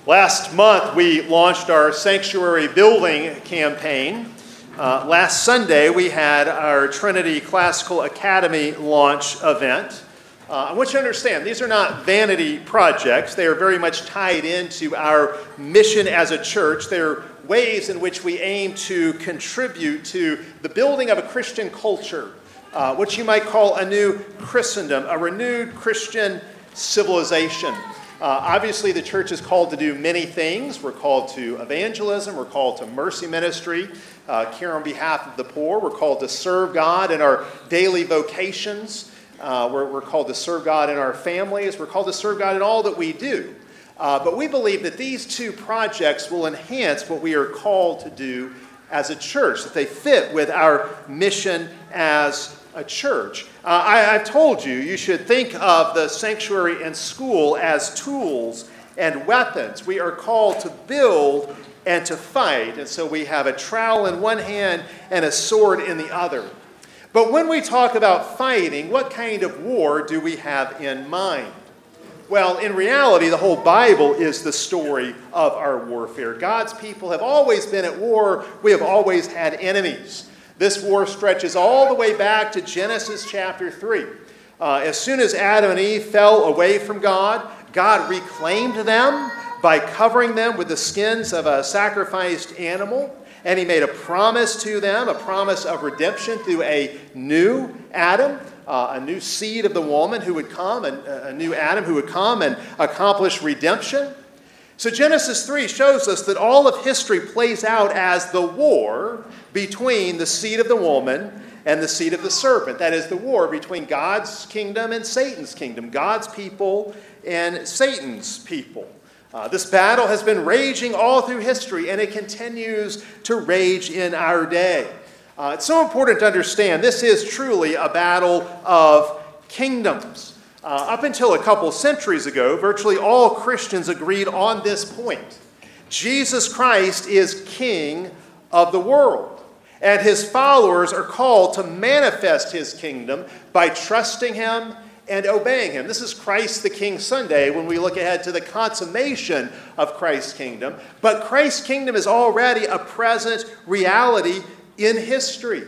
Last month, we launched our sanctuary building campaign. Last Sunday, we had our Trinity Classical Academy launch event. I want you to understand, these are not vanity projects. They are very much tied into our mission as a church. They're ways in which we aim to contribute to the building of a Christian culture, what you might call a new Christendom, a renewed Christian civilization. Obviously, the church is called to do many things. We're called to evangelism. We're called to mercy ministry, care on behalf of the poor. We're called to serve God in our daily vocations. We're called to serve God in our families. We're called to serve God in all that we do. But we believe that these two projects will enhance what we are called to do as a church, that they fit with our mission as a church. I've told you, you should think of the sanctuary and school as tools and weapons. We are called to build and to fight. And so we have a trowel in one hand and a sword in the other. But when we talk about fighting, what kind of war do we have in mind? Well, in reality, the whole Bible is the story of our warfare. God's people have always been at war. We have always had enemies. This war stretches all the way back to Genesis chapter 3. As soon as Adam and Eve fell away from God, God reclaimed them by covering them with the skins of a sacrificed animal. And he made a promise to them, a promise of redemption through a new Adam, a new seed of the woman who would come, and a new Adam who would come and accomplish redemption. So Genesis 3 shows us that all of history plays out as the war between the seed of the woman and the seed of the serpent. That is the war between God's kingdom and Satan's kingdom, God's people and Satan's people. This battle has been raging all through history, and it continues to rage in our day. It's so important to understand this is truly a battle of kingdoms. Up until a couple centuries ago, virtually all Christians agreed on this point. Jesus Christ is King of the world, and his followers are called to manifest his kingdom by trusting him and obeying him. This is Christ the King Sunday when we look ahead to the consummation of Christ's kingdom. But Christ's kingdom is already a present reality in history.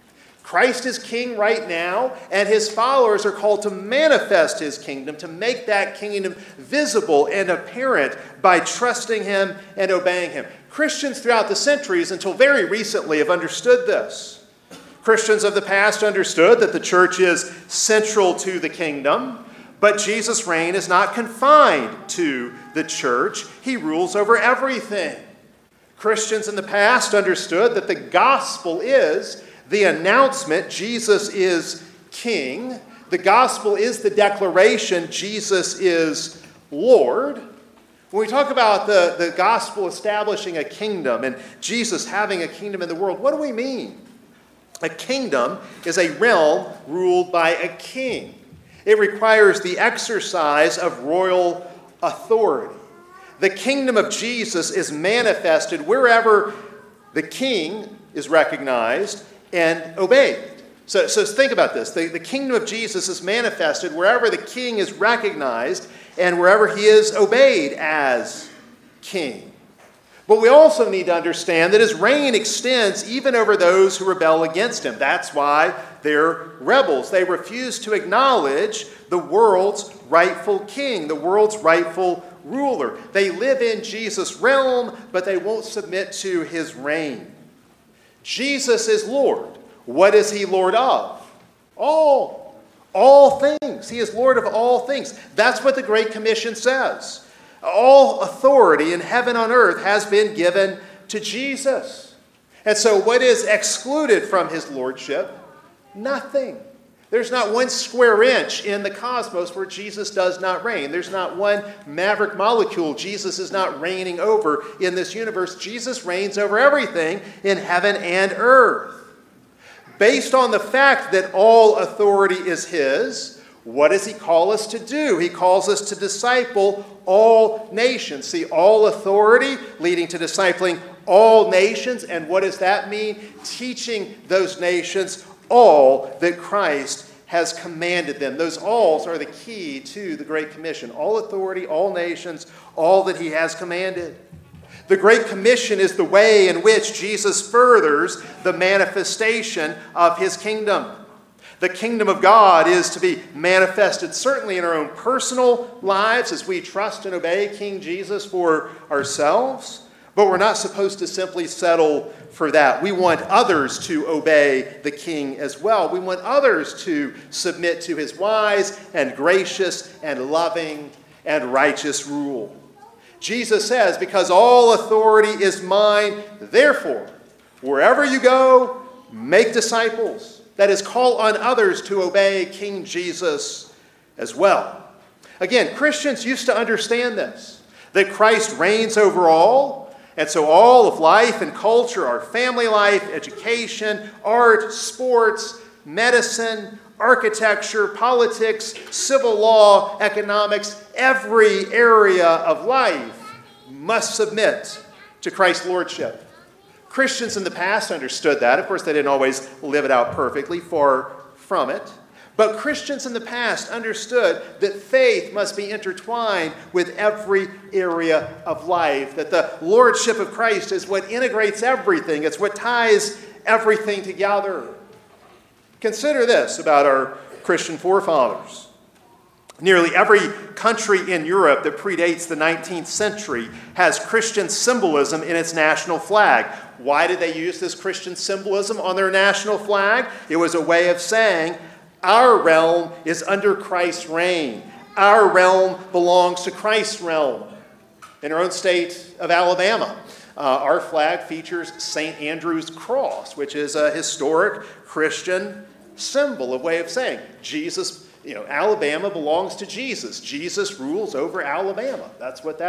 Christ is king right now, and his followers are called to manifest his kingdom, to make that kingdom visible and apparent by trusting him and obeying him. Christians throughout the centuries, until very recently, have understood this. Christians of the past understood that the church is central to the kingdom, but Jesus' reign is not confined to the church. He rules over everything. Christians in the past understood that the gospel is the announcement Jesus is king. The gospel is the declaration Jesus is Lord. When we talk about the gospel establishing a kingdom and Jesus having a kingdom in the world, what do we mean? A kingdom is a realm ruled by a king. It requires the exercise of royal authority. The kingdom of Jesus is manifested wherever the king is recognized and obeyed. So think about this. The kingdom of Jesus is manifested wherever the king is recognized and wherever he is obeyed as king. But we also need to understand that his reign extends even over those who rebel against him. That's why they're rebels. They refuse to acknowledge the world's rightful king, the world's rightful ruler. They live in Jesus' realm, but they won't submit to his reign. Jesus is Lord. What is he Lord of? All things. He is Lord of all things. That's what the Great Commission says. All authority in heaven and on earth has been given to Jesus. And so what is excluded from his lordship? Nothing. There's not one square inch in the cosmos where Jesus does not reign. There's not one maverick molecule Jesus is not reigning over in this universe. Jesus reigns over everything in heaven and earth. Based on the fact that all authority is his, what does he call us to do? He calls us to disciple all nations. See, all authority leading to discipling all nations. And what does that mean? Teaching those nations all that Christ has commanded them. Those alls are the key to the Great Commission. All authority, all nations, all that he has commanded. The Great Commission is the way in which Jesus furthers the manifestation of his kingdom. The kingdom of God is to be manifested certainly in our own personal lives as we trust and obey King Jesus for ourselves. But we're not supposed to simply settle for that. We want others to obey the king as well. We want others to submit to his wise and gracious and loving and righteous rule. Jesus says, because all authority is mine, therefore, wherever you go, make disciples. That is, call on others to obey King Jesus as well. Again, Christians used to understand this, that Christ reigns over all. And so all of life and culture, our family life, education, art, sports, medicine, architecture, politics, civil law, economics, every area of life must submit to Christ's lordship. Christians in the past understood that. Of course, they didn't always live it out perfectly, far from it. But Christians in the past understood that faith must be intertwined with every area of life, that the lordship of Christ is what integrates everything. It's what ties everything together. Consider this about our Christian forefathers. Nearly every country in Europe that predates the 19th century has Christian symbolism in its national flag. Why did they use this Christian symbolism on their national flag? It was a way of saying, our realm is under Christ's reign. Our realm belongs to Christ's realm. In our own state of Alabama, our flag features St. Andrew's cross, which is a historic Christian symbol, a way of saying Jesus, Alabama belongs to Jesus. Jesus rules over Alabama. That's what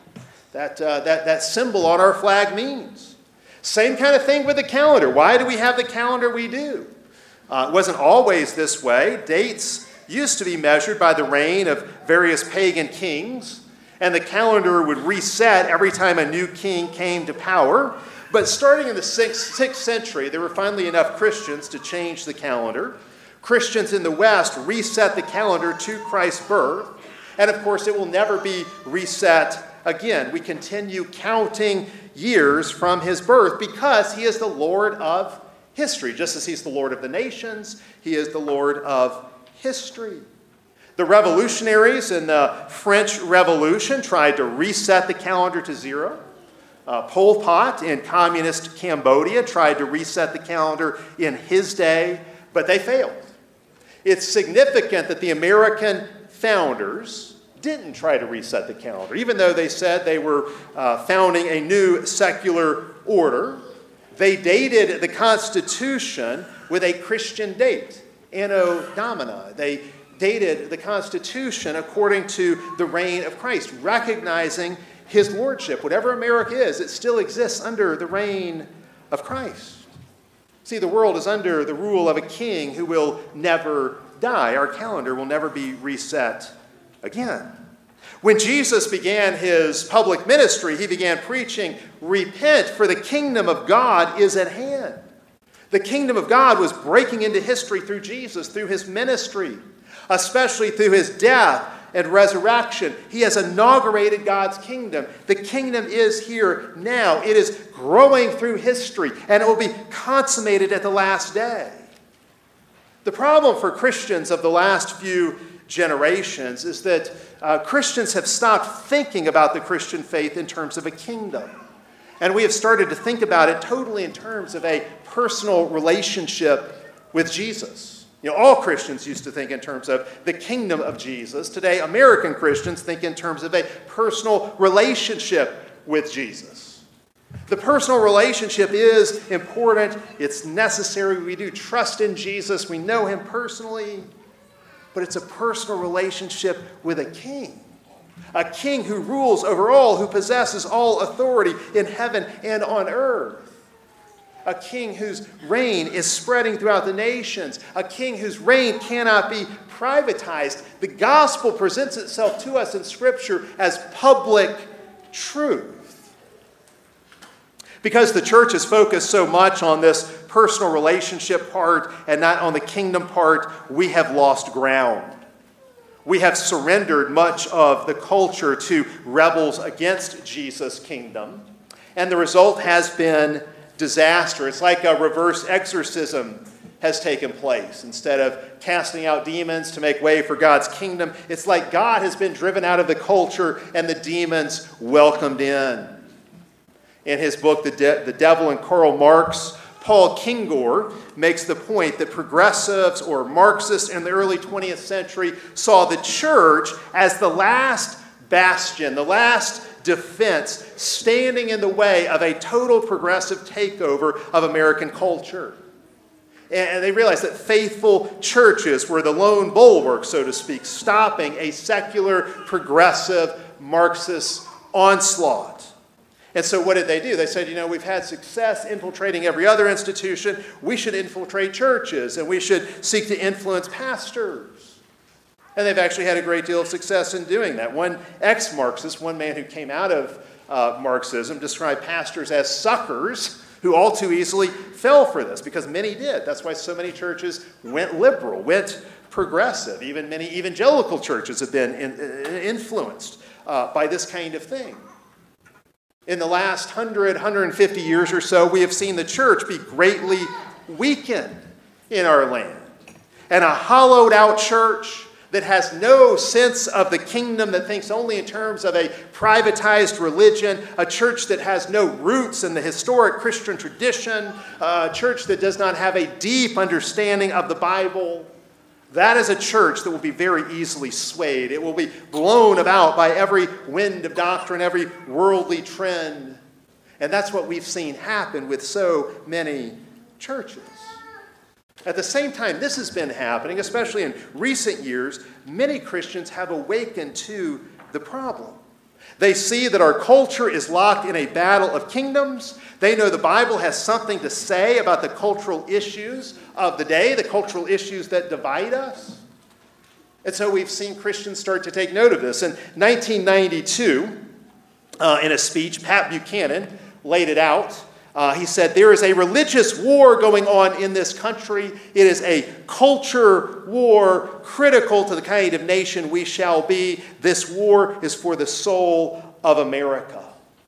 that symbol on our flag means. Same kind of thing with the calendar. Why do we have the calendar we do? It wasn't always this way. Dates used to be measured by the reign of various pagan kings, and the calendar would reset every time a new king came to power. But starting in the 6th century, there were finally enough Christians to change the calendar. Christians in the West reset the calendar to Christ's birth, and of course it will never be reset again. We continue counting years from his birth because he is the Lord of history. Just as he's the Lord of the nations, he is the Lord of history. The revolutionaries in the French Revolution tried to reset the calendar to zero. Pol Pot in communist Cambodia tried to reset the calendar in his day, but they failed. It's significant that the American founders didn't try to reset the calendar, even though they said they were founding a new secular order. They dated the Constitution with a Christian date, Anno Domini. They dated the Constitution according to the reign of Christ, recognizing his lordship. Whatever America is, it still exists under the reign of Christ. See, the world is under the rule of a king who will never die. Our calendar will never be reset again. When Jesus began his public ministry, he began preaching, "Repent, for the kingdom of God is at hand." The kingdom of God was breaking into history through Jesus, through his ministry, especially through his death and resurrection. He has inaugurated God's kingdom. The kingdom is here now. It is growing through history, and it will be consummated at the last day. The problem for Christians of the last few generations is that Christians have stopped thinking about the Christian faith in terms of a kingdom. And we have started to think about it totally in terms of a personal relationship with Jesus. All Christians used to think in terms of the kingdom of Jesus. Today, American Christians think in terms of a personal relationship with Jesus. The personal relationship is important. It's necessary. We do trust in Jesus. We know him personally. But it's a personal relationship with a king who rules over all, who possesses all authority in heaven and on earth. A king whose reign is spreading throughout the nations. A king whose reign cannot be privatized. The gospel presents itself to us in Scripture as public truth. Because the church has focused so much on this personal relationship part and not on the kingdom part, we have lost ground. We have surrendered much of the culture to rebels against Jesus' kingdom, and the result has been disaster. It's like a reverse exorcism has taken place. Instead of casting out demons to make way for God's kingdom, it's like God has been driven out of the culture and the demons welcomed in. In his book, The Devil and Karl Marx, Paul Kingor makes the point that progressives or Marxists in the early 20th century saw the church as the last bastion, the last defense, standing in the way of a total progressive takeover of American culture. And they realized that faithful churches were the lone bulwark, so to speak, stopping a secular, progressive, Marxist onslaught. And so what did they do? They said, we've had success infiltrating every other institution. We should infiltrate churches, and we should seek to influence pastors. And they've actually had a great deal of success in doing that. One ex-Marxist, one man who came out of Marxism, described pastors as suckers who all too easily fell for this, because many did. That's why so many churches went liberal, went progressive. Even many evangelical churches have been influenced by this kind of thing. In the last 150 years or so, we have seen the church be greatly weakened in our land. And a hollowed out church that has no sense of the kingdom, that thinks only in terms of a privatized religion, a church that has no roots in the historic Christian tradition, a church that does not have a deep understanding of the Bible. That is a church that will be very easily swayed. It will be blown about by every wind of doctrine, every worldly trend. And that's what we've seen happen with so many churches. At the same time this has been happening, especially in recent years, many Christians have awakened to the problem. They see that our culture is locked in a battle of kingdoms. They know the Bible has something to say about the cultural issues of the day, the cultural issues that divide us. And so we've seen Christians start to take note of this. In 1992, in a speech, Pat Buchanan laid it out. He said, there is a religious war going on in this country. It is a culture war critical to the kind of nation we shall be. This war is for the soul of America.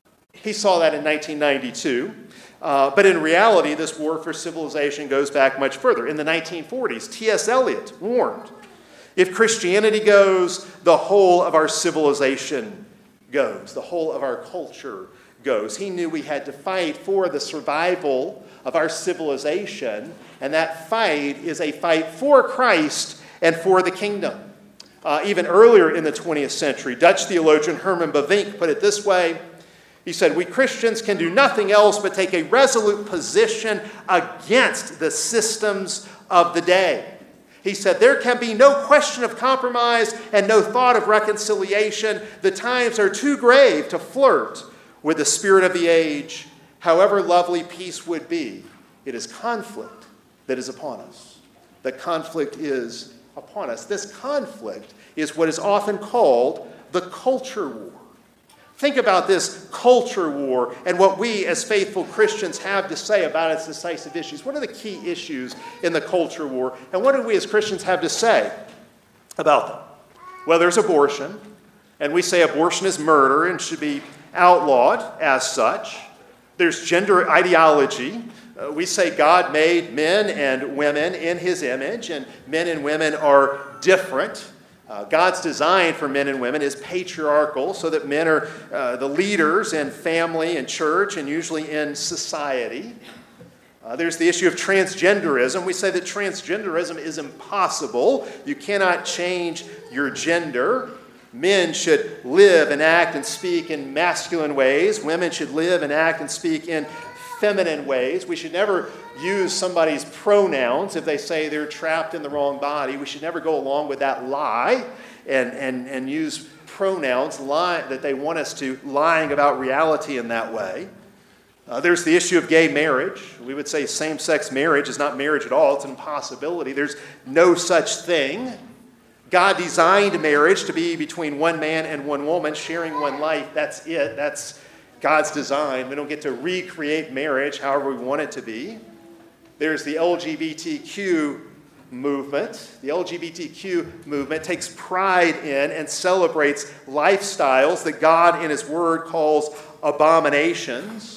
He saw that in 1992. But in reality, this war for civilization goes back much further. In the 1940s, T.S. Eliot warned, if Christianity goes, the whole of our civilization goes. The whole of our culture goes. He knew we had to fight for the survival of our civilization, and that fight is a fight for Christ and for the kingdom. Even earlier in the 20th century, Dutch theologian Herman Bavinck put it this way. He said, we Christians can do nothing else but take a resolute position against the systems of the day. He said, there can be no question of compromise and no thought of reconciliation. The times are too grave to flirt with the spirit of the age. However lovely peace would be, it is conflict that is upon us. The conflict is upon us. This conflict is what is often called the culture war. Think about this culture war and what we as faithful Christians have to say about its decisive issues. What are the key issues in the culture war? And what do we as Christians have to say about them? Well, there's abortion. And we say abortion is murder and should be outlawed as such. There's gender ideology. We say God made men and women in his image, and men and women are different. God's design for men and women is patriarchal, so that men are the leaders in family and church and usually in society. There's the issue of transgenderism. We say that transgenderism is impossible. You cannot change your gender. Men should live and act and speak in masculine ways. Women should live and act and speak in feminine ways. We should never use somebody's pronouns if they say they're trapped in the wrong body. We should never go along with that lie and use pronouns that they want us to, lying about reality in that way. There's the issue of gay marriage. We would say same-sex marriage is not marriage at all. It's an impossibility. There's no such thing. God designed marriage to be between one man and one woman, sharing one life. That's it. That's God's design. We don't get to recreate marriage however we want it to be. There's the LGBTQ movement. The LGBTQ movement takes pride in and celebrates lifestyles that God in His Word calls abominations.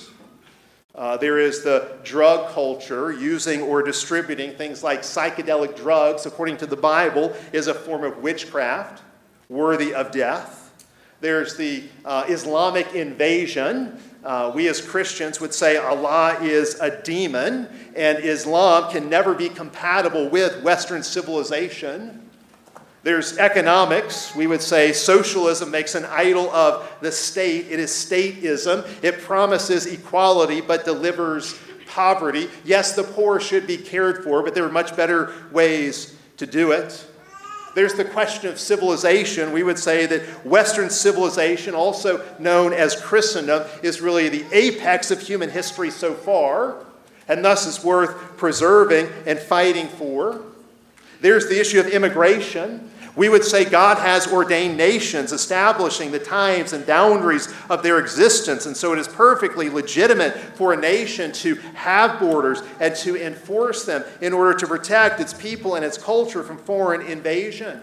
There is the drug culture. Using or distributing things like psychedelic drugs, according to the Bible, is a form of witchcraft worthy of death. There's the Islamic invasion. We as Christians would say Allah is a demon, and Islam can never be compatible with Western civilization. There's economics. We would say socialism makes an idol of the state. It is stateism. It promises equality but delivers poverty. Yes, the poor should be cared for, but there are much better ways to do it. There's the question of civilization. We would say that Western civilization, also known as Christendom, is really the apex of human history so far, and thus is worth preserving and fighting for. There's the issue of immigration. We would say God has ordained nations, establishing the times and boundaries of their existence, and so it is perfectly legitimate for a nation to have borders and to enforce them in order to protect its people and its culture from foreign invasion.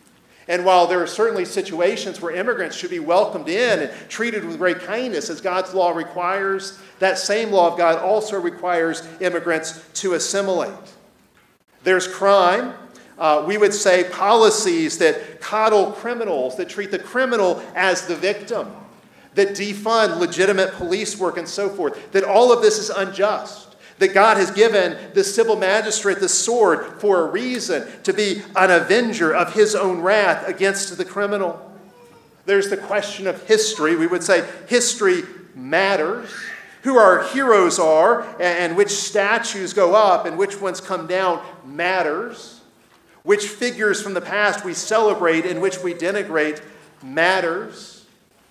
And while there are certainly situations where immigrants should be welcomed in and treated with great kindness, as God's law requires, that same law of God also requires immigrants to assimilate. There's crime. We would say policies that coddle criminals, that treat the criminal as the victim, that defund legitimate police work and so forth, that all of this is unjust, that God has given the civil magistrate the sword for a reason, to be an avenger of His own wrath against the criminal. There's the question of history. We would say history matters. Who our heroes are and which statues go up and which ones come down matters. Which figures from the past we celebrate and which we denigrate matters.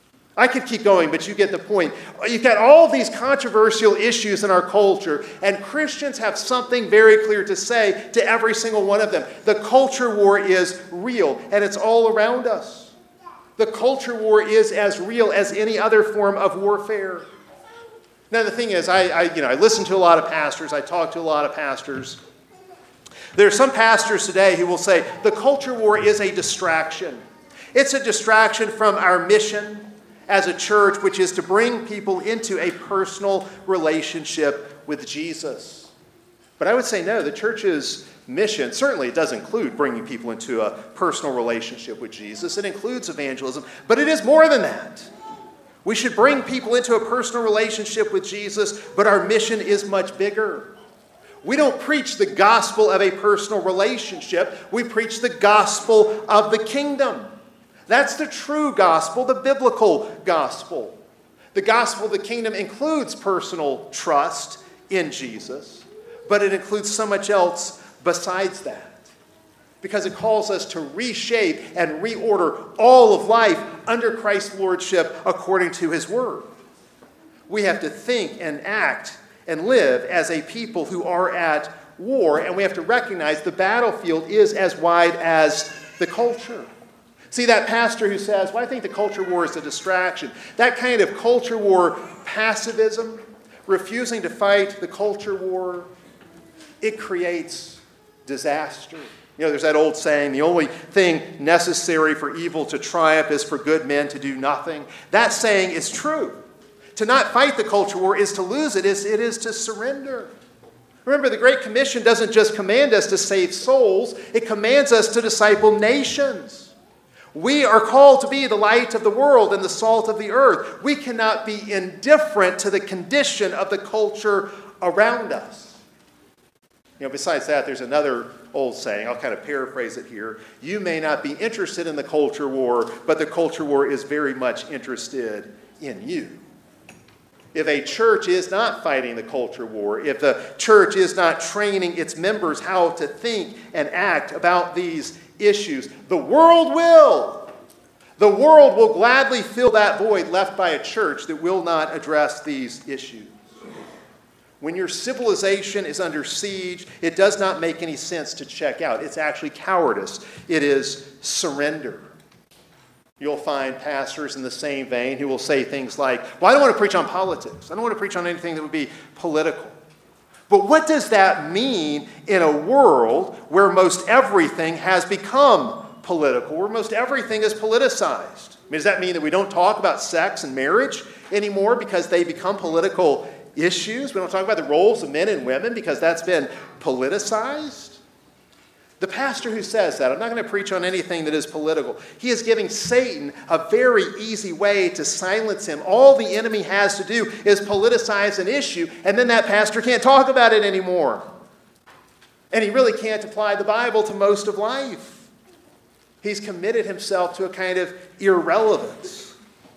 I could keep going, but you get the point. You've got all these controversial issues in our culture, and Christians have something very clear to say to every single one of them. The culture war is real, and it's all around us. The culture war is as real as any other form of warfare. Now, the thing is, I listen to a lot of pastors. I talk to a lot of pastors. There are some pastors today who will say the culture war is a distraction. It's a distraction from our mission as a church, which is to bring people into a personal relationship with Jesus. But I would say no, the church's mission, certainly it does include bringing people into a personal relationship with Jesus. It includes evangelism, but it is more than that. We should bring people into a personal relationship with Jesus, but our mission is much bigger. We don't preach the gospel of a personal relationship. We preach the gospel of the kingdom. That's the true gospel, the biblical gospel. The gospel of the kingdom includes personal trust in Jesus, but it includes so much else besides that, because it calls us to reshape and reorder all of life under Christ's lordship according to His word. We have to think and act and live as a people who are at war, and we have to recognize the battlefield is as wide as the culture. See, that pastor who says, well, I think the culture war is a distraction, that kind of culture war passivism, refusing to fight the culture war, it creates disaster. There's that old saying, the only thing necessary for evil to triumph is for good men to do nothing. That saying is true. To not fight the culture war is to lose it. It is to surrender. Remember, the Great Commission doesn't just command us to save souls. It commands us to disciple nations. We are called to be the light of the world and the salt of the earth. We cannot be indifferent to the condition of the culture around us. Besides that, there's another old saying. I'll kind of paraphrase it here. You may not be interested in the culture war, but the culture war is very much interested in you. If a church is not fighting the culture war, if the church is not training its members how to think and act about these issues, the world will. The world will gladly fill that void left by a church that will not address these issues. When your civilization is under siege, it does not make any sense to check out. It's actually cowardice. It is surrender. You'll find pastors in the same vein who will say things like, well, I don't want to preach on politics. I don't want to preach on anything that would be political. But what does that mean in a world where most everything has become political, where most everything is politicized? I mean, does that mean that we don't talk about sex and marriage anymore because they become political issues? We don't talk about the roles of men and women because that's been politicized? The pastor who says that, I'm not going to preach on anything that is political. He is giving Satan a very easy way to silence him. All the enemy has to do is politicize an issue, and then that pastor can't talk about it anymore. And he really can't apply the Bible to most of life. He's committed himself to a kind of irrelevance.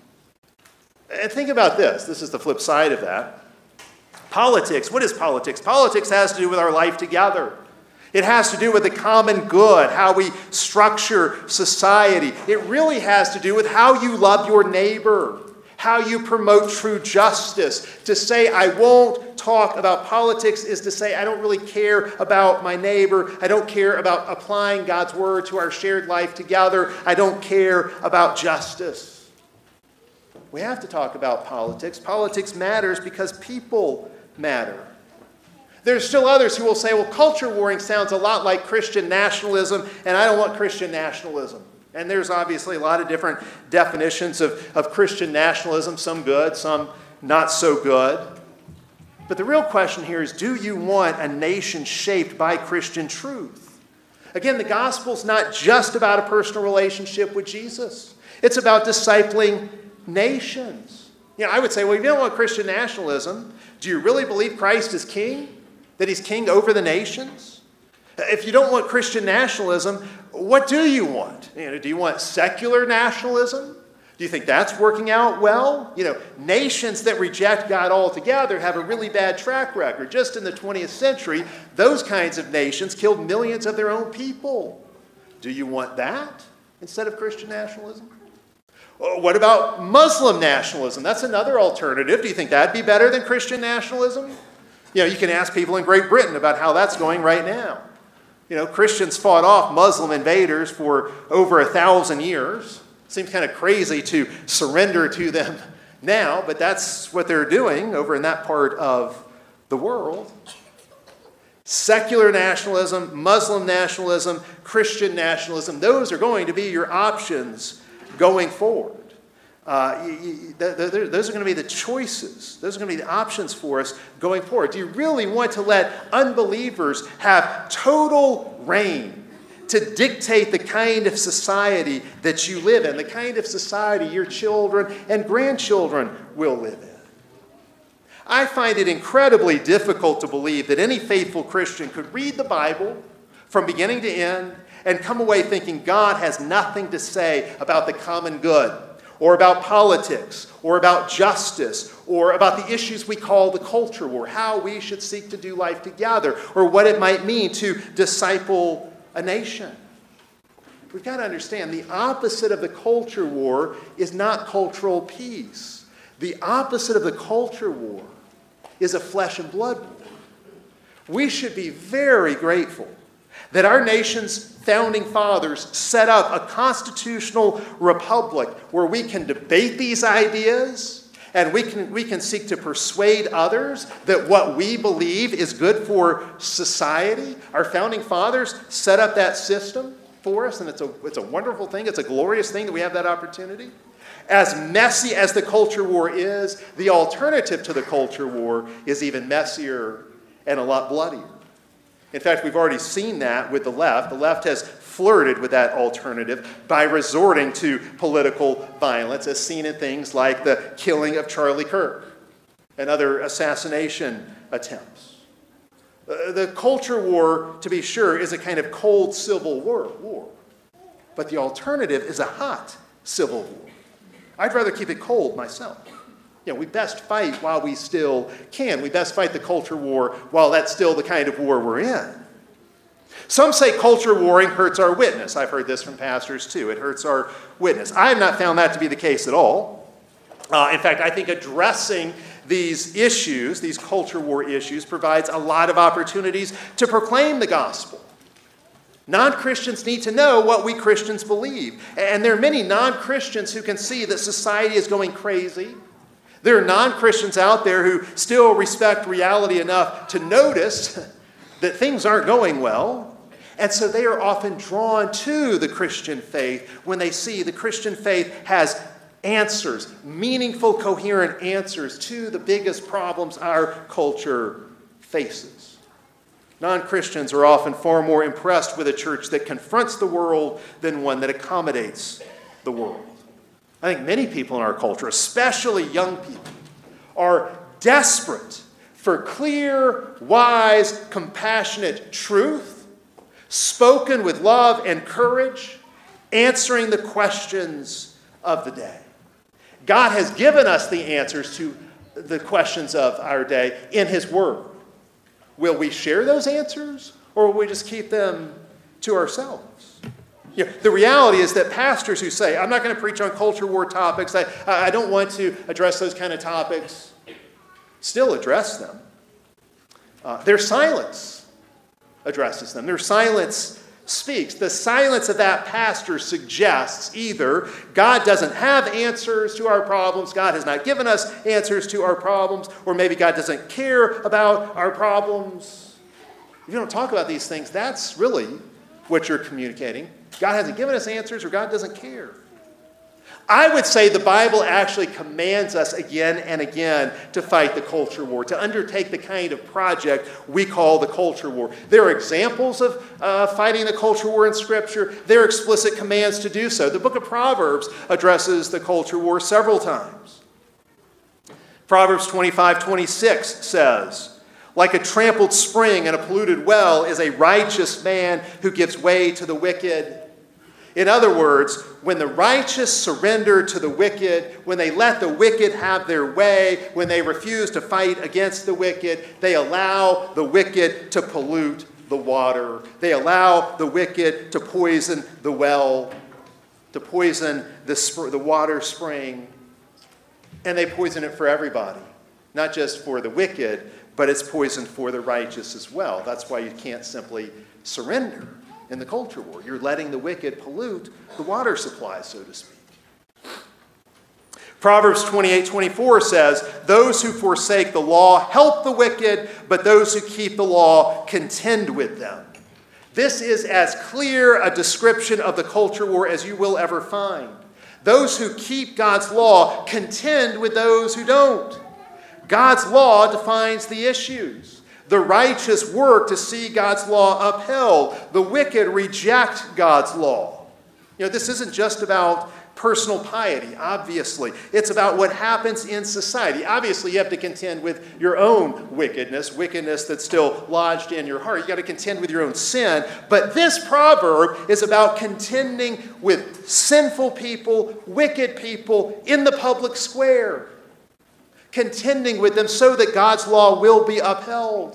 And think about this. This is the flip side of that. Politics. What is politics? Politics has to do with our life together. It has to do with the common good, how we structure society. It really has to do with how you love your neighbor, how you promote true justice. To say I won't talk about politics is to say I don't really care about my neighbor. I don't care about applying God's word to our shared life together. I don't care about justice. We have to talk about politics. Politics matters because people matter. There's still others who will say, well, culture warring sounds a lot like Christian nationalism, and I don't want Christian nationalism. And there's obviously a lot of different definitions of Christian nationalism, some good, some not so good. But the real question here is, do you want a nation shaped by Christian truth? Again, the gospel's not just about a personal relationship with Jesus. It's about discipling nations. You know, I would say, well, if you don't want Christian nationalism, do you really believe Christ is king? That he's king over the nations? If you don't want Christian nationalism, what do you want? You know, do you want secular nationalism? Do you think that's working out well? You know, nations that reject God altogether have a really bad track record. Just in the 20th century, those kinds of nations killed millions of their own people. Do you want that instead of Christian nationalism? What about Muslim nationalism? That's another alternative. Do you think that'd be better than Christian nationalism? You know, you can ask people in Great Britain about how that's going right now. You know, Christians fought off Muslim invaders for over 1,000 years. Seems kind of crazy to surrender to them now, but that's what they're doing over in that part of the world. Secular nationalism, Muslim nationalism, Christian nationalism, those are going to be your options going forward. Those are going to be the choices. Those are going to be the options for us going forward. Do you really want to let unbelievers have total reign to dictate the kind of society that you live in, the kind of society your children and grandchildren will live in? I find it incredibly difficult to believe that any faithful Christian could read the Bible from beginning to end and come away thinking God has nothing to say about the common good, or about politics, or about justice, or about the issues we call the culture war, how we should seek to do life together, or what it might mean to disciple a nation. We've got to understand the opposite of the culture war is not cultural peace. The opposite of the culture war is a flesh and blood war. We should be very grateful that our nation's founding fathers set up a constitutional republic where we can debate these ideas and we can seek to persuade others that what we believe is good for society. Our founding fathers set up that system for us, and it's a wonderful thing. It's a glorious thing that we have that opportunity. As messy as the culture war is, the alternative to the culture war is even messier and a lot bloodier. In fact, we've already seen that with the left. The left has flirted with that alternative by resorting to political violence, as seen in things like the killing of Charlie Kirk and other assassination attempts. The culture war, to be sure, is a kind of cold civil war. But the alternative is a hot civil war. I'd rather keep it cold myself. You know, we best fight while we still can. We best fight the culture war while that's still the kind of war we're in. Some say culture warring hurts our witness. I've heard this from pastors too. It hurts our witness. I have not found that to be the case at all. In fact, I think addressing these issues, these culture war issues, provides a lot of opportunities to proclaim the gospel. Non-Christians need to know what we Christians believe. And there are many non-Christians who can see that society is going crazy, There are non-Christians out there who still respect reality enough to notice that things aren't going well. And so they are often drawn to the Christian faith when they see the Christian faith has answers, meaningful, coherent answers to the biggest problems our culture faces. Non-Christians are often far more impressed with a church that confronts the world than one that accommodates the world. I think many people in our culture, especially young people, are desperate for clear, wise, compassionate truth, spoken with love and courage, answering the questions of the day. God has given us the answers to the questions of our day in His Word. Will we share those answers, or will we just keep them to ourselves? The reality is that pastors who say, I'm not going to preach on culture war topics, I don't want to address those kind of topics, still address them. Their silence addresses them. Their silence speaks. The silence of that pastor suggests either God doesn't have answers to our problems, God has not given us answers to our problems, or maybe God doesn't care about our problems. If you don't talk about these things, that's really what you're communicating. God hasn't given us answers, or God doesn't care. I would say the Bible actually commands us again and again to fight the culture war, to undertake the kind of project we call the culture war. There are examples of fighting the culture war in Scripture. There are explicit commands to do so. The book of Proverbs addresses the culture war several times. Proverbs 25:26 says, like a trampled spring and a polluted well is a righteous man who gives way to the wicked. In other words, when the righteous surrender to the wicked, when they let the wicked have their way, when they refuse to fight against the wicked, they allow the wicked to pollute the water. They allow the wicked to poison the well, to poison the water spring. And they poison it for everybody, not just for the wicked, but it's poison for the righteous as well. That's why you can't simply surrender in the culture war. You're letting the wicked pollute the water supply, so to speak. Proverbs 28:24 says, those who forsake the law help the wicked, but those who keep the law contend with them. This is as clear a description of the culture war as you will ever find. Those who keep God's law contend with those who don't. God's law defines the issues. The righteous work to see God's law upheld. The wicked reject God's law. This isn't just about personal piety, obviously. It's about what happens in society. Obviously, you have to contend with your own wickedness that's still lodged in your heart. You've got to contend with your own sin. But this proverb is about contending with sinful people, wicked people in the public square. Contending with them so that God's law will be upheld.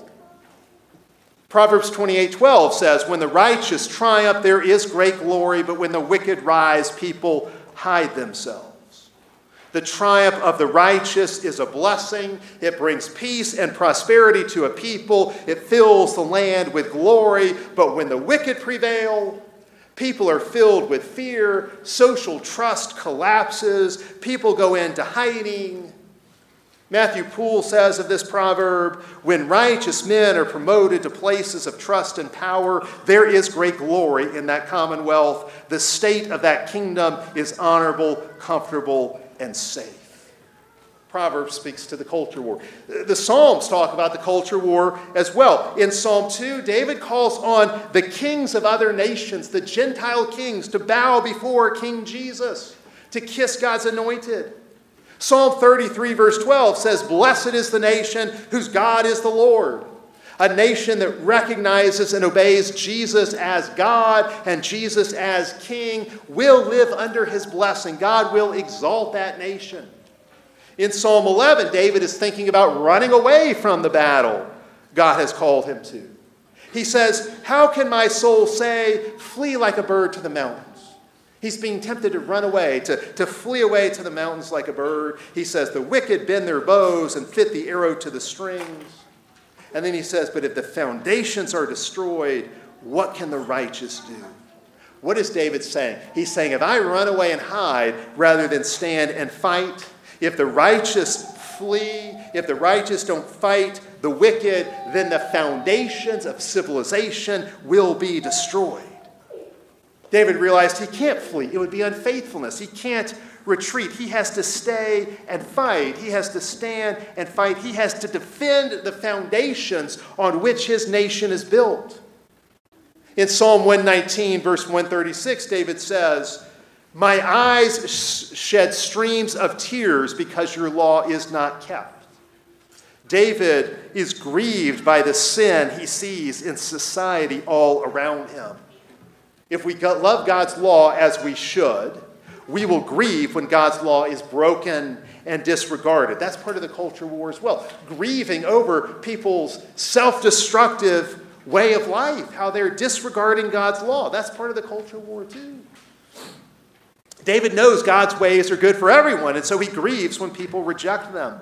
Proverbs 28:12 says, when the righteous triumph, there is great glory, but when the wicked rise, people hide themselves. The triumph of the righteous is a blessing. It brings peace and prosperity to a people. It fills the land with glory. But when the wicked prevail, people are filled with fear. Social trust collapses. People go into hiding. Matthew Poole says of this proverb, when righteous men are promoted to places of trust and power, there is great glory in that commonwealth. The state of that kingdom is honorable, comfortable, and safe. Proverbs speaks to the culture war. The Psalms talk about the culture war as well. In Psalm 2, David calls on the kings of other nations, the Gentile kings, to bow before King Jesus, to kiss God's anointed. Psalm 33 verse 12 says, blessed is the nation whose God is the Lord. A nation that recognizes and obeys Jesus as God and Jesus as King will live under His blessing. God will exalt that nation. In Psalm 11, David is thinking about running away from the battle God has called him to. He says, how can my soul say, flee like a bird to the mountains? He's being tempted to run away, to flee away to the mountains like a bird. He says, the wicked bend their bows and fit the arrow to the strings. And then he says, but if the foundations are destroyed, what can the righteous do? What is David saying? He's saying, if I run away and hide rather than stand and fight, if the righteous flee, if the righteous don't fight the wicked, then the foundations of civilization will be destroyed. David realized he can't flee. It would be unfaithfulness. He can't retreat. He has to stay and fight. He has to stand and fight. He has to defend the foundations on which his nation is built. In Psalm 119, verse 136, David says, "My eyes shed streams of tears because your law is not kept." David is grieved by the sin he sees in society all around him. If we love God's law as we should, we will grieve when God's law is broken and disregarded. That's part of the culture war as well. Grieving over people's self-destructive way of life, how they're disregarding God's law. That's part of the culture war too. David knows God's ways are good for everyone, and so he grieves when people reject them.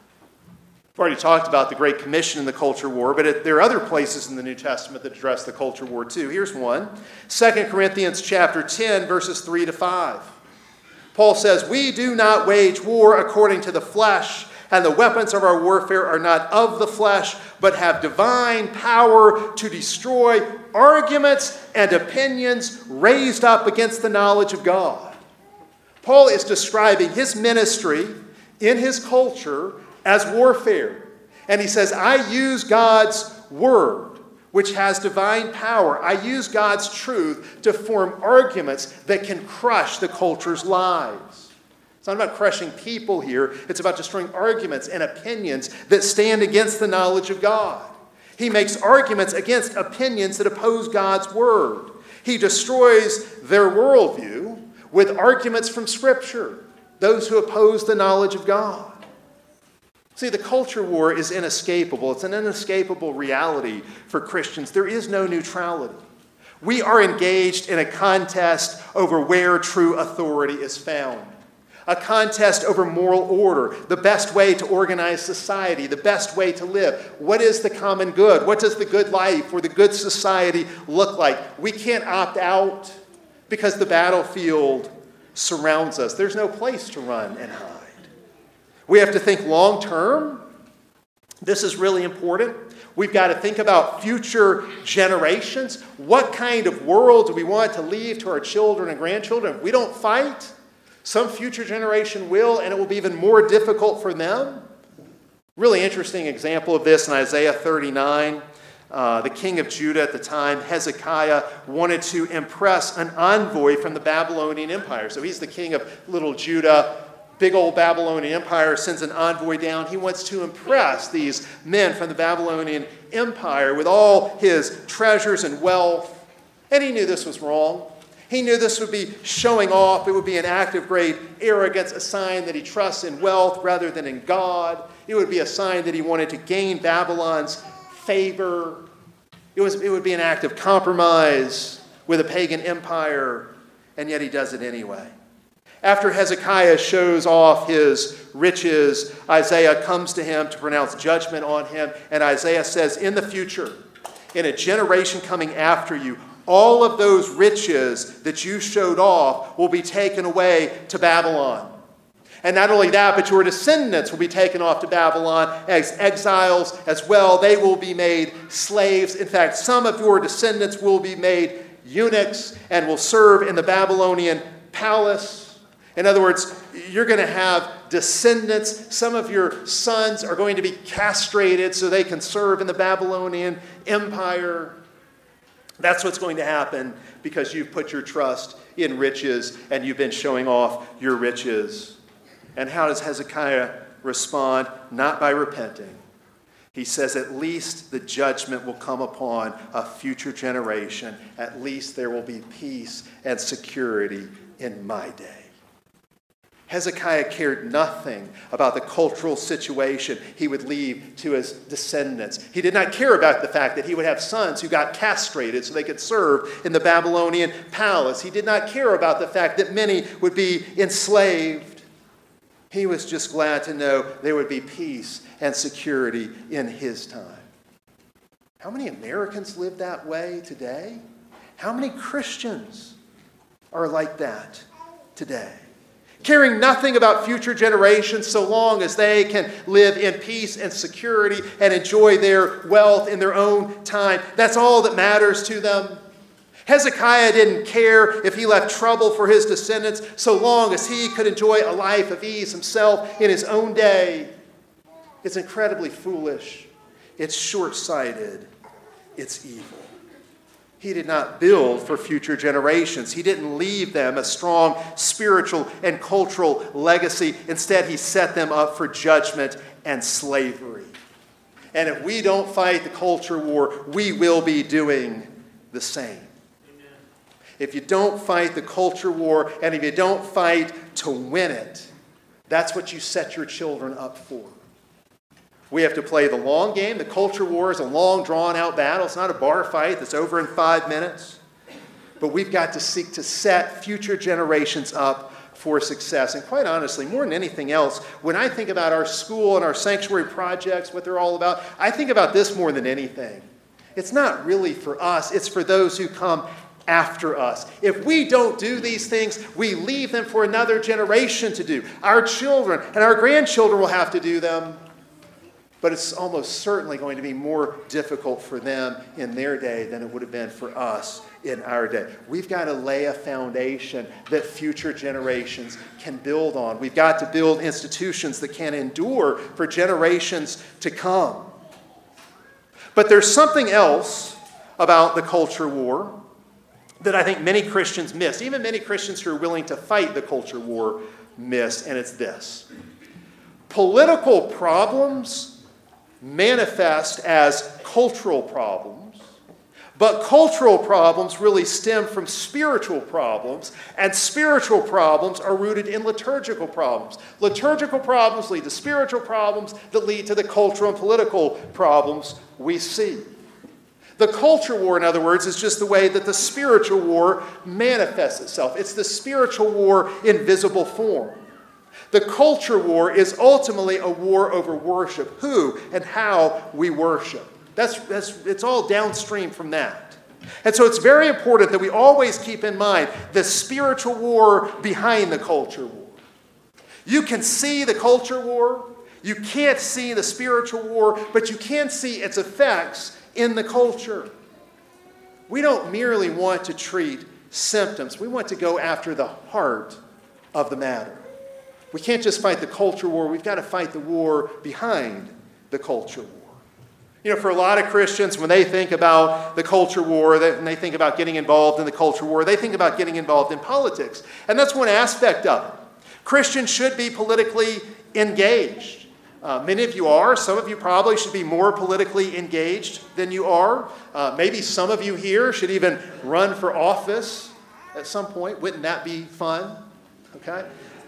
We've already talked about the Great Commission in the culture war, but there are other places in the New Testament that address the culture war too. Here's one, 2 Corinthians chapter 10, verses 3 to 5. Paul says, "We do not wage war according to the flesh, and the weapons of our warfare are not of the flesh, but have divine power to destroy arguments and opinions raised up against the knowledge of God." Paul is describing his ministry in his culture as warfare. And he says, I use God's word, which has divine power. I use God's truth to form arguments that can crush the culture's lies. It's not about crushing people here. It's about destroying arguments and opinions that stand against the knowledge of God. He makes arguments against opinions that oppose God's word. He destroys their worldview with arguments from Scripture, those who oppose the knowledge of God. See, the culture war is inescapable. It's an inescapable reality for Christians. There is no neutrality. We are engaged in a contest over where true authority is found. A contest over moral order, the best way to organize society, the best way to live. What is the common good? What does the good life or the good society look like? We can't opt out because the battlefield surrounds us. There's no place to run and hide. We have to think long term. This is really important. We've got to think about future generations. What kind of world do we want to leave to our children and grandchildren? If we don't fight, some future generation will, and it will be even more difficult for them. Really interesting example of this in Isaiah 39. The king of Judah at the time, Hezekiah, wanted to impress an envoy from the Babylonian Empire. So he's the king of little Judah. Big old Babylonian Empire sends an envoy down. He wants to impress these men from the Babylonian Empire with all his treasures and wealth. And he knew this was wrong. He knew this would be showing off. It would be an act of great arrogance, a sign that he trusts in wealth rather than in God. It would be a sign that he wanted to gain Babylon's favor. It would be an act of compromise with a pagan empire, and yet he does it anyway. After Hezekiah shows off his riches, Isaiah comes to him to pronounce judgment on him. And Isaiah says, in the future, in a generation coming after you, all of those riches that you showed off will be taken away to Babylon. And not only that, but your descendants will be taken off to Babylon as exiles as well. They will be made slaves. In fact, some of your descendants will be made eunuchs and will serve in the Babylonian palace. In other words, you're going to have descendants. Some of your sons are going to be castrated so they can serve in the Babylonian Empire. That's what's going to happen because you've put your trust in riches and you've been showing off your riches. And how does Hezekiah respond? Not by repenting. He says, at least the judgment will come upon a future generation. At least there will be peace and security in my day. Hezekiah cared nothing about the cultural situation he would leave to his descendants. He did not care about the fact that he would have sons who got castrated so they could serve in the Babylonian palace. He did not care about the fact that many would be enslaved. He was just glad to know there would be peace and security in his time. How many Americans live that way today? How many Christians are like that today? caring nothing about future generations so long as they can live in peace and security and enjoy their wealth in their own time. That's all that matters to them. Hezekiah didn't care if he left trouble for his descendants so long as he could enjoy a life of ease himself in his own day. It's incredibly foolish. It's short-sighted. It's evil. He did not build for future generations. He didn't leave them a strong spiritual and cultural legacy. Instead, he set them up for judgment and slavery. And if we don't fight the culture war, we will be doing the same. If you don't fight the culture war, and if you don't fight to win it, that's what you set your children up for. We have to play the long game. The culture war is a long, drawn-out battle. It's not a bar fight that's over in 5 minutes. But we've got to seek to set future generations up for success. And quite honestly, more than anything else, when I think about our school and our sanctuary projects, what they're all about, I think about this more than anything. It's not really for us. It's for those who come after us. If we don't do these things, we leave them for another generation to do. Our children and our grandchildren will have to do them. But it's almost certainly going to be more difficult for them in their day than it would have been for us in our day. We've got to lay a foundation that future generations can build on. We've got to build institutions that can endure for generations to come. But there's something else about the culture war that I think many Christians miss. Even many Christians who are willing to fight the culture war miss, and it's this. Political problems manifest as cultural problems, but cultural problems really stem from spiritual problems, and spiritual problems are rooted in liturgical problems. Liturgical problems lead to spiritual problems that lead to the cultural and political problems we see. The culture war, in other words, is just the way that the spiritual war manifests itself. It's the spiritual war in visible form. The culture war is ultimately a war over worship, who and how we worship. It's all downstream from that. And so it's very important that we always keep in mind the spiritual war behind the culture war. You can see the culture war. You can't see the spiritual war, but you can see its effects in the culture. We don't merely want to treat symptoms. We want to go after the heart of the matter. We can't just fight the culture war. We've got to fight the war behind the culture war. You know, for a lot of Christians, when they think about the culture war, and they think about getting involved in the culture war, they think about getting involved in politics. And that's one aspect of it. Christians should be politically engaged. Many of you are. Some of you probably should be more politically engaged than you are. Maybe some of you here should even run for office at some point. Wouldn't that be fun? Okay?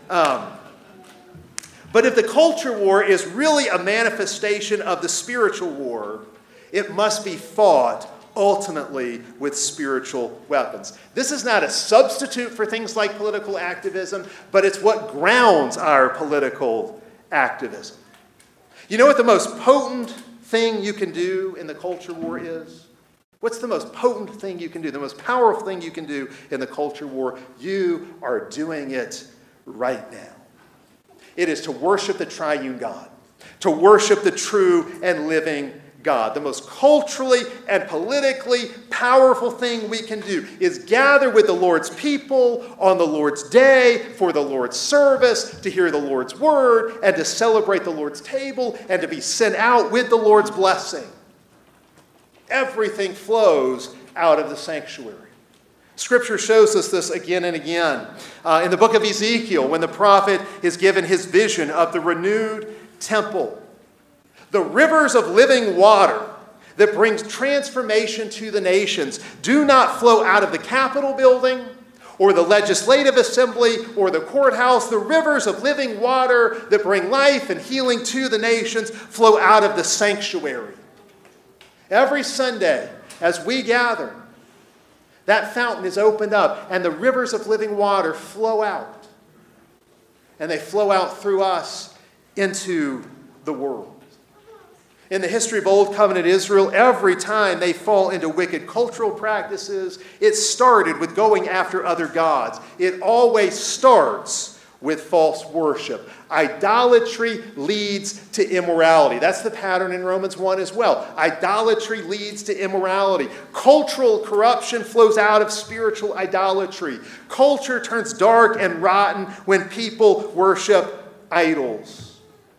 But if the culture war is really a manifestation of the spiritual war, it must be fought ultimately with spiritual weapons. This is not a substitute for things like political activism, but it's what grounds our political activism. You know what the most potent thing you can do in the culture war is? What's the most potent thing you can do? The most powerful thing you can do in the culture war? You are doing it right now. It is to worship the triune God, to worship the true and living God. The most culturally and politically powerful thing we can do is gather with the Lord's people on the Lord's day for the Lord's service, to hear the Lord's word, and to celebrate the Lord's table, and to be sent out with the Lord's blessing. Everything flows out of the sanctuary. Scripture shows us this again and again. In the book of Ezekiel, when the prophet is given his vision of the renewed temple, the rivers of living water that brings transformation to the nations do not flow out of the Capitol building or the legislative assembly or the courthouse. The rivers of living water that bring life and healing to the nations flow out of the sanctuary. Every Sunday, as we gather, that fountain is opened up and the rivers of living water flow out. And they flow out through us into the world. In the history of Old Covenant Israel, every time they fall into wicked cultural practices, it started with going after other gods. It always starts with false worship. Idolatry leads to immorality. That's the pattern in Romans 1 as well. Idolatry leads to immorality. Cultural corruption flows out of spiritual idolatry. Culture turns dark and rotten when people worship idols.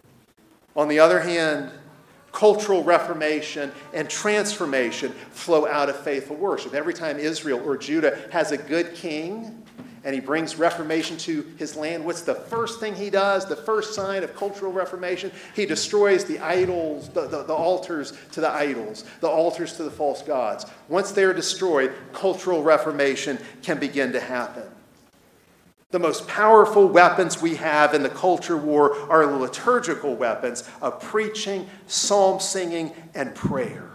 On the other hand, cultural reformation and transformation flow out of faithful worship. Every time Israel or Judah has a good king and he brings reformation to his land, what's the first thing he does? The first sign of cultural reformation? He destroys the idols, the altars to the idols, the altars to the false gods. Once they're destroyed, cultural reformation can begin to happen. The most powerful weapons we have in the culture war are the liturgical weapons of preaching, psalm singing, and prayer.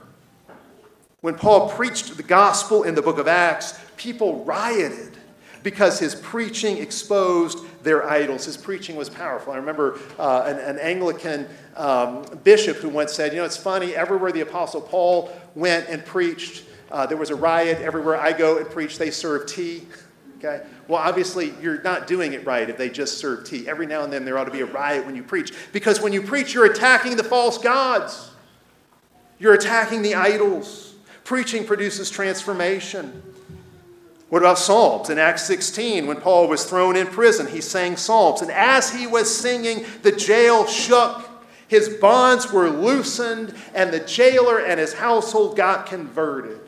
When Paul preached the gospel in the book of Acts, people rioted because his preaching exposed their idols. His preaching was powerful. I remember an Anglican bishop who once said, it's funny, everywhere the Apostle Paul went and preached, there was a riot. Everywhere I go and preach, they serve tea. Okay? Well, obviously, you're not doing it right if they just serve tea. Every now and then there ought to be a riot when you preach. Because when you preach, you're attacking the false gods. You're attacking the idols. Preaching produces transformation. What about Psalms? In Acts 16, when Paul was thrown in prison, he sang Psalms. And as he was singing, the jail shook. His bonds were loosened, and the jailer and his household got converted.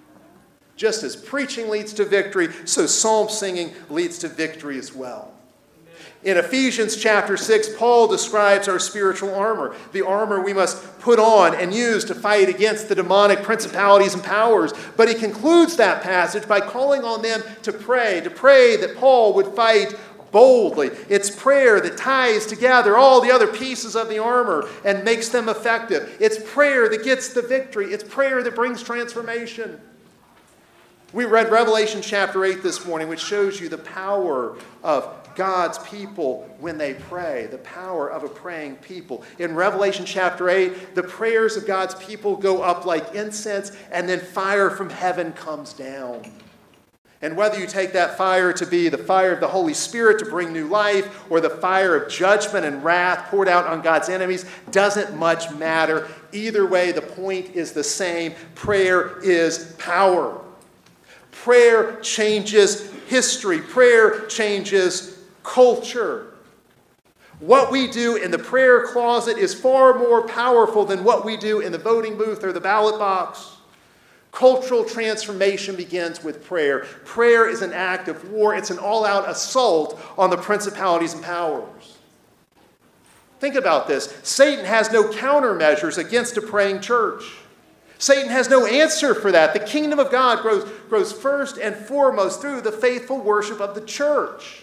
Just as preaching leads to victory, so psalm singing leads to victory as well. In Ephesians chapter 6, Paul describes our spiritual armor, the armor we must put on and use to fight against the demonic principalities and powers. But he concludes that passage by calling on them to pray that Paul would fight boldly. It's prayer that ties together all the other pieces of the armor and makes them effective. It's prayer that gets the victory. It's prayer that brings transformation. We read Revelation chapter 8 this morning, which shows you the power of God's people when they pray, the power of a praying people. In Revelation chapter 8, the prayers of God's people go up like incense, and then fire from heaven comes down. And whether you take that fire to be the fire of the Holy Spirit to bring new life, or the fire of judgment and wrath poured out on God's enemies, doesn't much matter. Either way, the point is the same. Prayer is power. Prayer changes history. Prayer changes culture. What we do in the prayer closet is far more powerful than what we do in the voting booth or the ballot box. Cultural transformation begins with prayer. Prayer is an act of war. It's an all-out assault on the principalities and powers. Think about this. Satan has no countermeasures against a praying church. Satan has no answer for that. The kingdom of God grows first and foremost through the faithful worship of the church.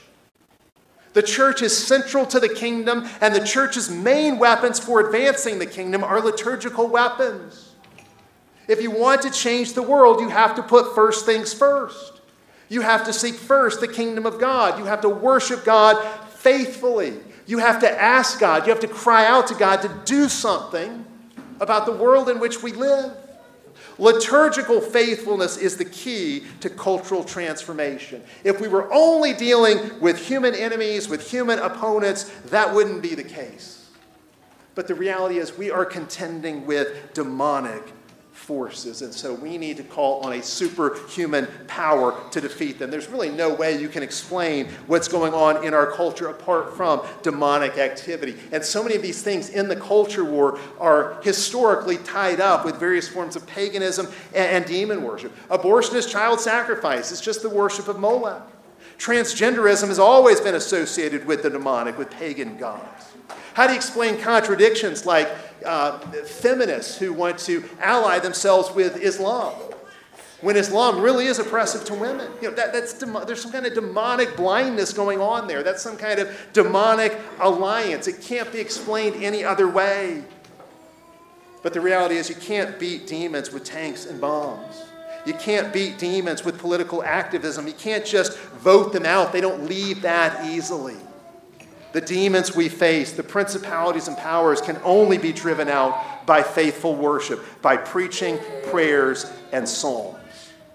The church is central to the kingdom, and the church's main weapons for advancing the kingdom are liturgical weapons. If you want to change the world, you have to put first things first. You have to seek first the kingdom of God. You have to worship God faithfully. You have to ask God. You have to cry out to God to do something about the world in which we live. Liturgical faithfulness is the key to cultural transformation. If we were only dealing with human enemies, with human opponents, that wouldn't be the case. But the reality is we are contending with demonic forces, and so we need to call on a superhuman power to defeat them. There's really no way you can explain what's going on in our culture apart from demonic activity. And so many of these things in the culture war are historically tied up with various forms of paganism and demon worship. Abortion is child sacrifice. It's just the worship of Molech. Transgenderism has always been associated with the demonic, with pagan gods. How do you explain contradictions like feminists who want to ally themselves with Islam when Islam really is oppressive to women? There's some kind of demonic blindness going on there. That's some kind of demonic alliance. It can't be explained any other way. But the reality is you can't beat demons with tanks and bombs. You can't beat demons with political activism. You can't just vote them out. They don't leave that easily. The demons we face, the principalities and powers, can only be driven out by faithful worship, by preaching, prayers, and psalms.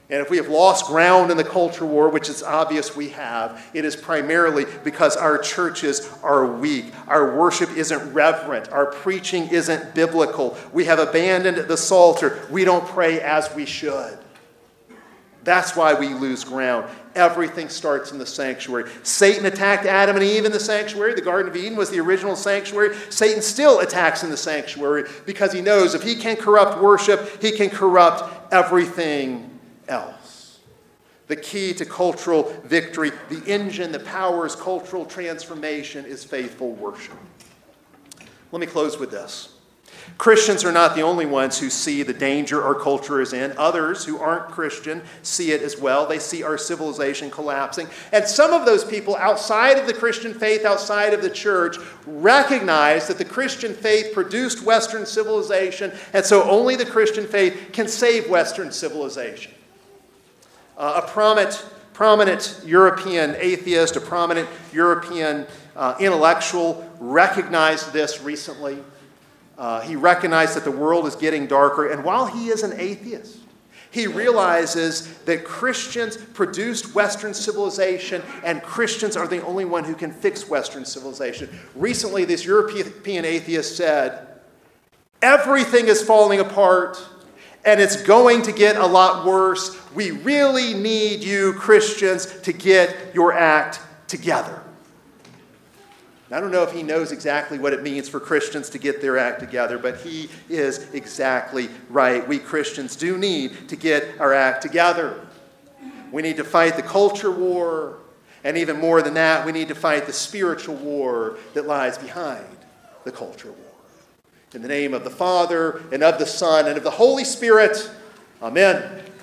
And if we have lost ground in the culture war, which it's obvious we have, it is primarily because our churches are weak. Our worship isn't reverent. Our preaching isn't biblical. We have abandoned the Psalter. We don't pray as we should. That's why we lose ground. Everything starts in the sanctuary. Satan attacked Adam and Eve in the sanctuary. The Garden of Eden was the original sanctuary. Satan still attacks in the sanctuary because he knows if he can corrupt worship, he can corrupt everything else. The key to cultural victory, the engine that powers cultural transformation, is faithful worship. Let me close with this. Christians are not the only ones who see the danger our culture is in. Others who aren't Christian see it as well. They see our civilization collapsing. And some of those people outside of the Christian faith, outside of the church, recognize that the Christian faith produced Western civilization, and so only the Christian faith can save Western civilization. A prominent European atheist, a prominent European intellectual recognized this recently. He recognized that the world is getting darker, and while he is an atheist, he realizes that Christians produced Western civilization, and Christians are the only one who can fix Western civilization. Recently, this European atheist said, everything is falling apart, and it's going to get a lot worse. We really need you, Christians, to get your act together. I don't know if he knows exactly what it means for Christians to get their act together, but he is exactly right. We Christians do need to get our act together. We need to fight the culture war, and even more than that, we need to fight the spiritual war that lies behind the culture war. In the name of the Father, and of the Son, and of the Holy Spirit, amen.